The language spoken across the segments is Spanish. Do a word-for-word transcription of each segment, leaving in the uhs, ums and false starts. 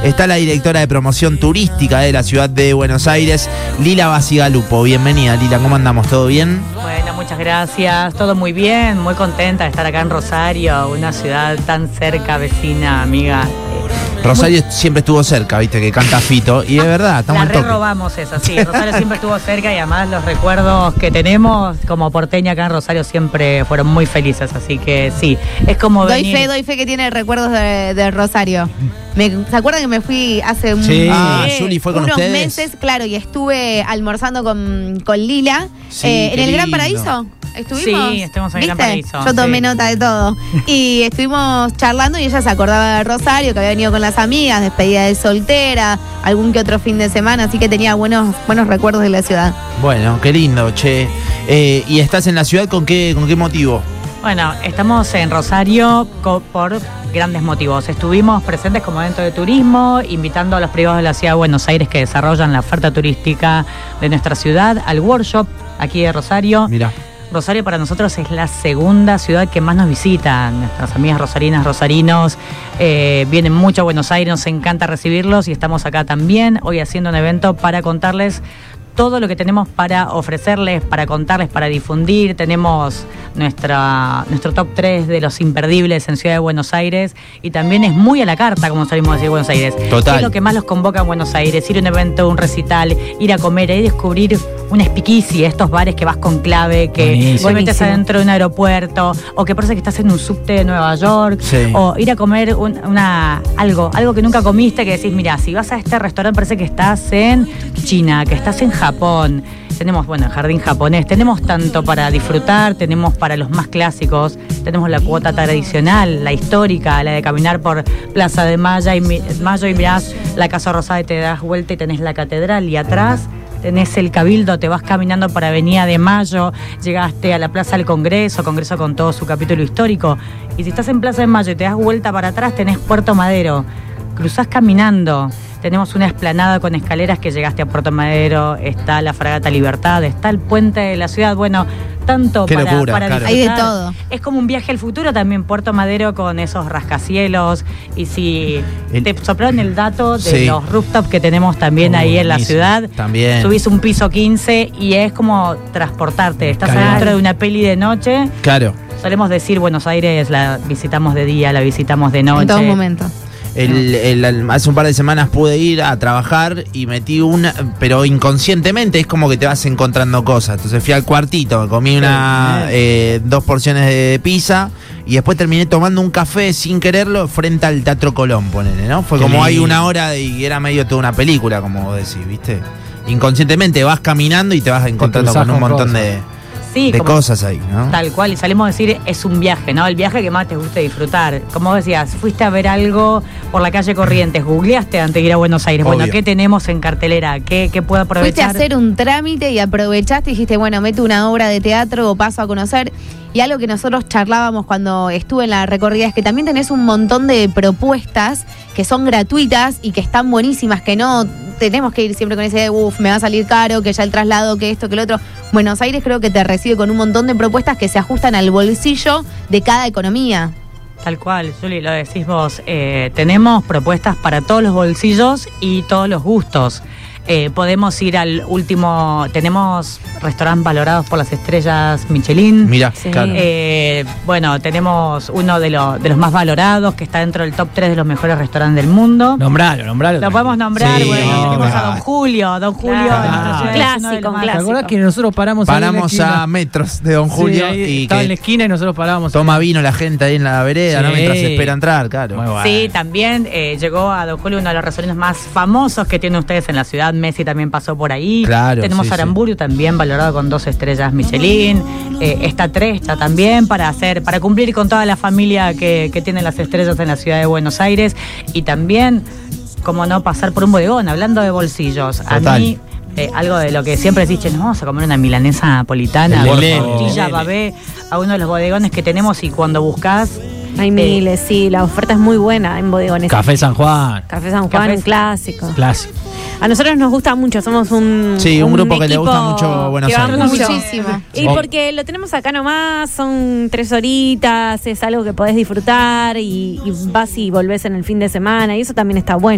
está la directora de promoción turística de la ciudad de Buenos Aires, Lila Basigalupo. Bienvenida, Lila, ¿cómo andamos? ¿Todo bien? Bueno, muchas gracias, todo muy bien, muy contenta de estar acá en Rosario, una ciudad tan cerca, vecina, amiga. Rosario muy... siempre estuvo cerca, viste, que canta Fito, y de verdad, estamos La al toque. re-robamos esa, sí, Rosario siempre estuvo cerca y además los recuerdos que tenemos como porteña acá en Rosario siempre fueron muy felices, así que sí, es como doy venir... fe, doy fe que tiene recuerdos de, de Rosario. Me, ¿Se acuerdan que me fui hace un, sí. eh, ah, Juli fue con unos ustedes. meses, claro, y estuve almorzando con, con Lila sí, eh, en el lindo. Gran Paraíso? ¿Estuvimos? Sí, estuvimos en el ¿Viste? Gran Paraíso. Yo tomé sí. nota de todo. Y estuvimos charlando y ella se acordaba de Rosario, que había venido con las amigas, despedida de soltera, algún que otro fin de semana, así que tenía buenos, buenos recuerdos de la ciudad. Bueno, qué lindo, che. Eh, ¿Y estás en la ciudad con qué, con qué motivo? Bueno, estamos en Rosario por grandes motivos. Estuvimos presentes como evento de turismo, invitando a los privados de la ciudad de Buenos Aires que desarrollan la oferta turística de nuestra ciudad al workshop aquí de Rosario. Mirá. Rosario para nosotros es la segunda ciudad que más nos visitan. Nuestras amigas rosarinas, rosarinos, eh, vienen mucho a Buenos Aires, nos encanta recibirlos y estamos acá también hoy haciendo un evento para contarles todo lo que tenemos para ofrecerles, para contarles, para difundir. Tenemos nuestra, nuestro top tres de los imperdibles en Ciudad de Buenos Aires y también es muy a la carta, como salimos a decir, Buenos Aires. Total. Es lo que más los convoca en Buenos Aires, ir a un evento, un recital, ir a comer, ir a descubrir un speakeasy, estos bares que vas con clave, que vos metes adentro de un aeropuerto, o que parece que estás en un subte de Nueva York, sí. o ir a comer un, una, algo, algo que nunca comiste, que decís, mira, si vas a este restaurante parece que estás en China, que estás en Japón. Tenemos, bueno, el jardín japonés, tenemos tanto para disfrutar, tenemos para los más clásicos, tenemos la cuota tradicional, la histórica, la de caminar por Plaza de Mayo y, Mayo y mirás la Casa Rosada y te das vuelta y tenés la catedral y atrás tenés el Cabildo, te vas caminando para Avenida de Mayo, llegaste a la Plaza del Congreso, Congreso con todo su capítulo histórico, y si estás en Plaza de Mayo y te das vuelta para atrás tenés Puerto Madero, cruzás caminando. Tenemos una explanada con escaleras que llegaste a Puerto Madero, está la Fragata Libertad, está el puente de la ciudad, bueno, tanto Qué para, locura, para claro. Hay de todo. Es como un viaje al futuro también, Puerto Madero con esos rascacielos, y si el... te soplaron el dato de sí. los rooftops que tenemos también oh, ahí en la ciudad, también. Subís un piso quince y es como transportarte, estás claro. adentro de una peli de noche. Claro. Solemos decir Buenos Aires la visitamos de día, la visitamos de noche. En todo momento. El, el, el, hace un par de semanas pude ir a trabajar y metí una, pero inconscientemente es como que te vas encontrando cosas. Entonces fui al cuartito, comí una eh, dos porciones de pizza y después terminé tomando un café sin quererlo frente al Teatro Colón, ponele, ¿no? Fue Qué como lindo. Hay una hora y era medio toda una película, como vos decís, ¿viste? Inconscientemente vas caminando y te vas encontrando con un montón cosas. de... Sí, de cosas ahí, ¿no? Tal cual, y salimos a decir, es un viaje, ¿no? El viaje que más te gusta disfrutar. Como decías, fuiste a ver algo por la calle Corrientes, googleaste antes de ir a Buenos Aires. Obvio. Bueno, ¿qué tenemos en cartelera? ¿Qué, qué puedo aprovechar? Fuiste a hacer un trámite y aprovechaste y dijiste, bueno, meto una obra de teatro o paso a conocer. Y algo que nosotros charlábamos cuando estuve en la recorrida es que también tenés un montón de propuestas que son gratuitas y que están buenísimas, que no tenemos que ir siempre con ese de, uff, me va a salir caro, que ya el traslado, que esto, que lo otro. Buenos Aires creo que te recibe con un montón de propuestas que se ajustan al bolsillo de cada economía. Tal cual, Juli, lo decís vos. Eh, tenemos propuestas para todos los bolsillos y todos los gustos. Eh, podemos ir al último, tenemos restaurantes valorados por las estrellas Michelin. Mira, sí. claro. Eh, bueno, tenemos uno de, lo, de los más valorados que está dentro del top tres de los mejores restaurantes del mundo. Nombralo, nombralo. Lo podemos nombrar, sí, bueno, no, tenemos claro. a Don Julio, Don Julio. Claro. En Clásico, ¿Te acordás que nosotros paramos Paramos ahí en la a metros de Don Julio sí, y estaba que en la esquina y nosotros parábamos. toma vino la gente ahí en la vereda, sí. ¿no? Mientras se espera entrar, claro. Muy bueno. Sí, también eh, llegó a Don Julio uno de los restaurantes más famosos que tienen ustedes en la ciudad. Messi también pasó por ahí. Claro, tenemos sí, Aramburio sí. también valorado con dos estrellas Michelin. Eh, está Trecha también para hacer, para cumplir con toda la familia que, que tiene las estrellas en la ciudad de Buenos Aires. Y también, como no, pasar por un bodegón, hablando de bolsillos. Total. A mí, eh, algo de lo que siempre decís, nos vamos a comer una milanesa napolitana, tortilla babé, a uno de los bodegones que tenemos, y cuando buscas. Hay miles, sí, la oferta es muy buena en bodegones. Café San Juan. Café San Juan, Café un clásico. Clásico. A nosotros nos gusta mucho, somos un Sí, un, un grupo que le gusta mucho Buenos que Aires. mucho. Muchísimo. Y porque lo tenemos acá nomás, son tres horitas, es algo que podés disfrutar y, y vas y volvés en el fin de semana y eso también está bueno.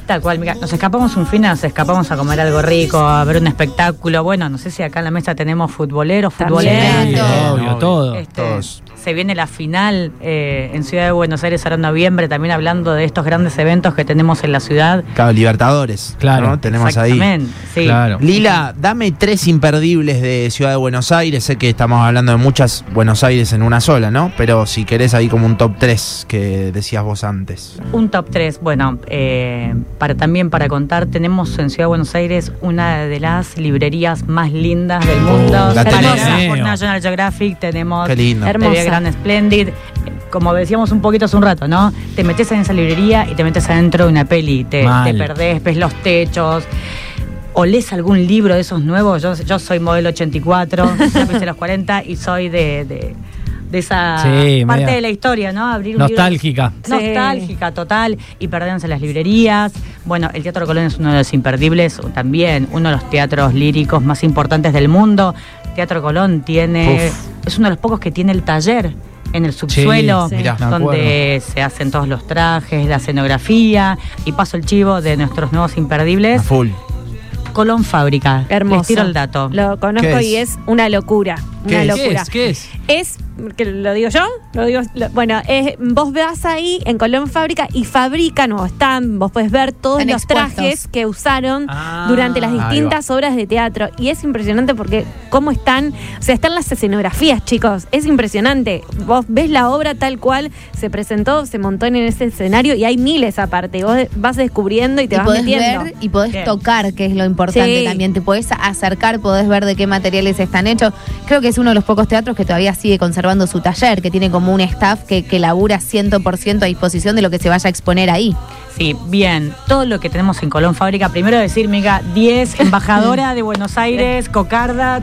Tal cual, mira, nos escapamos un fin, nos escapamos a comer algo rico, a ver un espectáculo. Bueno, no sé si acá en la mesa tenemos futboleros, futboleras. También. Sí, todo. obvio, todo. Este, Todos. se viene la final eh, en Ciudad de Buenos Aires ahora en noviembre, también hablando de estos grandes eventos que tenemos en la ciudad. Claro, Libertadores. Claro. ¿no? Tenemos ahí. Exactamente, sí. Claro. Lila, dame tres imperdibles de Ciudad de Buenos Aires. Sé que estamos hablando de muchas Buenos Aires en una sola, ¿no? Pero si querés ahí como un top tres que decías vos antes. Un top tres, bueno, eh, para también para contar, tenemos en Ciudad de Buenos Aires una de las librerías más lindas del mundo. la Tenemos tenés. por National Geographic, tenemos Qué lindo. Hermosa. T V Grand Splendid. Como decíamos un poquito hace un rato, ¿no? Te metes en esa librería y te metes adentro de una peli, te, Mal. te perdés, ves los techos. ¿O lees algún libro de esos nuevos? Yo, yo soy modelo ochenta y cuatro, ya pisé los cuarenta y soy de, de, de esa Sí, parte media de la historia, ¿no? Abrir un Nostálgica. libro. Nostálgica, total. Y perderse en las librerías. Bueno, el Teatro Colón es uno de los imperdibles, también uno de los teatros líricos más importantes del mundo. Teatro Colón tiene... Uf. Es uno de los pocos que tiene el taller en el subsuelo, Sí, mirá. me donde se hacen todos los trajes, la escenografía. Y paso el chivo de nuestros nuevos A imperdibles. full. Colón Fábrica. Hermoso. Les tiro el dato. Lo conozco ¿Qué es? y es una locura. ¿Qué Una es? locura. ¿Qué es? ¿Qué es? Es, que lo digo yo, lo digo, lo- bueno, es, vos vas ahí en Colón Fábrica y fabrican o están, vos puedes ver todos Están los expuestos. trajes que usaron Ah, durante las ahí va. distintas obras de teatro. Y es impresionante porque cómo están, o sea, están las escenografías, chicos, es impresionante. Vos ves la obra tal cual se presentó, se montó en ese escenario y hay miles aparte. Vos vas descubriendo y te Y vas podés metiendo. ver y podés Bien. tocar, que es lo importante Sí. también. Te podés acercar, podés ver de qué materiales están hechos. Creo que es uno de los pocos teatros que todavía sigue conservando su taller, que tiene como un staff que, que labura cien por ciento a disposición de lo que se vaya a exponer ahí. Sí, bien. Todo lo que tenemos en Colón Fábrica. Primero decir, Mica, diez, embajadora de Buenos Aires, Cocarda.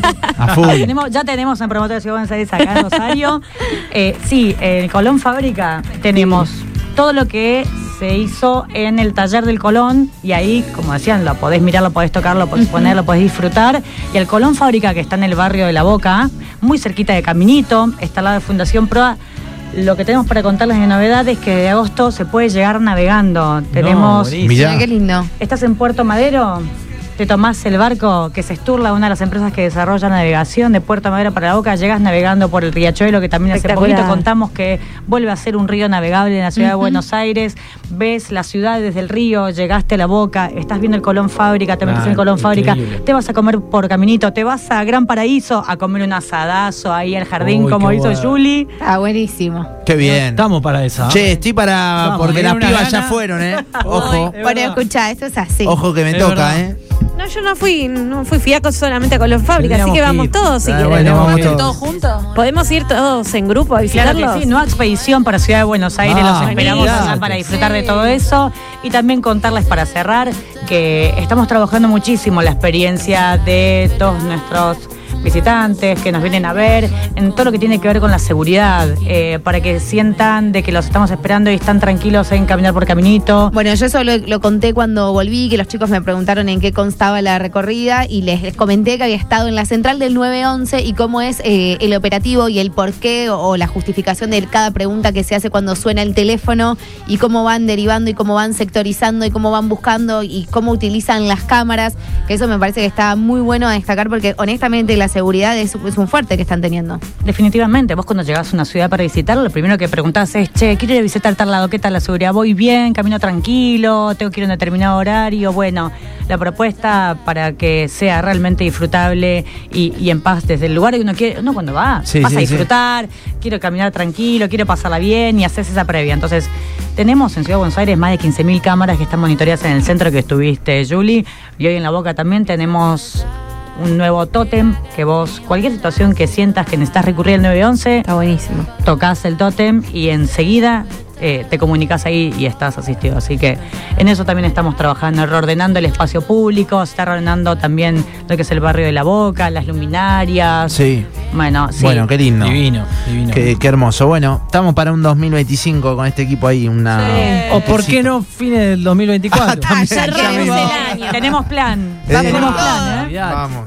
A full. Tenemos, ya tenemos en promotor de Ciudad de Buenos Aires acá en Rosario. Eh, sí, en Colón Fábrica tenemos todo lo que se hizo en el taller del Colón y ahí, como decían, lo podés mirar, lo podés tocar, lo podés poner, lo podés disfrutar. Y el Colón Fábrica, que está en el barrio de La Boca, muy cerquita de Caminito, está al lado de Fundación Proa. Lo que tenemos para contarles de novedad es que de agosto se puede llegar navegando. Tenemos... buenísimo. Mirá. Mirá qué lindo. ¿Estás en Puerto Madero? Te tomás el barco que se Sturla, una de las empresas que desarrolla navegación de Puerto Madero para La Boca, llegas navegando por el Riachuelo, que también hace Espectacular. poquito contamos que vuelve a ser un río navegable en la ciudad de Ujú. Buenos Aires, ves la ciudad desde el río, llegaste a La Boca, estás viendo el Colón Fábrica, te metes en el Claro, Colón Fábrica, increíble. te vas a comer por Caminito, te vas a Gran Paraíso a comer un asadazo ahí al jardín Uy, como qué hizo bueno. Julie. Ah, buenísimo. Qué bien. Estamos para esa. Che, estoy para. Vamos, porque me las da una pibas ya gana. fueron, ¿eh? Ojo. Es Bueno, verdad. escucha, esto es así. Ojo que me Es toca, verdad. ¿eh? No, yo no fui, no fui, fui a solamente a Colón Fábrica, así Tendríamos que que vamos ir. todos si Ah, quieren. bueno, ¿no? vamos ¿Todos todos. juntos? Podemos ir todos en grupo a Claro visitarlos. que sí, nueva expedición para Ciudad de Buenos Aires, Ah, los esperamos olvidate. allá para disfrutar de todo eso y también contarles para cerrar que estamos trabajando muchísimo la experiencia de todos nuestros visitantes que nos vienen a ver en todo lo que tiene que ver con la seguridad, eh, para que sientan de que los estamos esperando y están tranquilos en caminar por Caminito. Bueno, yo eso lo, lo conté cuando volví, que los chicos me preguntaron en qué constaba la recorrida y les, les comenté que había estado en la central del nueve once y cómo es eh, el operativo y el porqué o, o la justificación de cada pregunta que se hace cuando suena el teléfono y cómo van derivando y cómo van sectorizando y cómo van buscando y cómo utilizan las cámaras, que eso me parece que está muy bueno a destacar porque honestamente la seguridad es, es un fuerte que están teniendo. Definitivamente, vos cuando llegás a una ciudad para visitarlo, lo primero que preguntás es, che, quiero ir a visitar tal lado, ¿qué tal la seguridad? ¿Voy bien? ¿Camino tranquilo? ¿Tengo que ir a un determinado horario? Bueno, la propuesta para que sea realmente disfrutable y, y en paz desde el lugar que uno quiere, uno cuando va, Sí, vas sí, a sí. disfrutar, quiero caminar tranquilo, quiero pasarla bien y haces esa previa. Entonces, tenemos en Ciudad de Buenos Aires más de quince mil cámaras que están monitoreadas en el centro que estuviste, Julie, y hoy en La Boca también tenemos un nuevo tótem que vos, cualquier situación que sientas que necesitas recurrir al nueve once, Está buenísimo. tocas el tótem y enseguida eh, te comunicas ahí y estás asistido. Así que en eso también estamos trabajando, reordenando el espacio público, se está reordenando también lo que es el barrio de La Boca, las luminarias. Sí. Bueno, sí. Bueno, qué lindo. Divino, divino. Qué, qué hermoso. Bueno, estamos para un dos mil veinticinco con este equipo ahí. Una. O por qué no fines del dos mil veinticuatro. Ah, Ya también. queremos el año. Tenemos plan. Eh, Tenemos ah, plan, ¿eh? Olvidate. Vamos.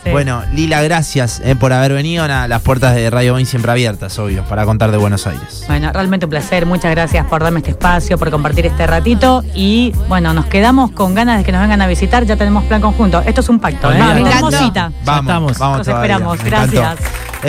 Sí. Bueno, Lila, gracias eh, por haber venido. Nada, las puertas de Radio Boeing siempre abiertas, obvio, para contar de Buenos Aires. Bueno, realmente un placer. Muchas gracias por darme este espacio, por compartir este ratito. Y bueno, nos quedamos con ganas de que nos vengan a visitar. Ya tenemos plan conjunto. Esto es un pacto, ¿eh? Olvídate. Tenemos encantó. cita. Vamos, estamos. vamos Los todavía. esperamos. Me encantó. Gracias.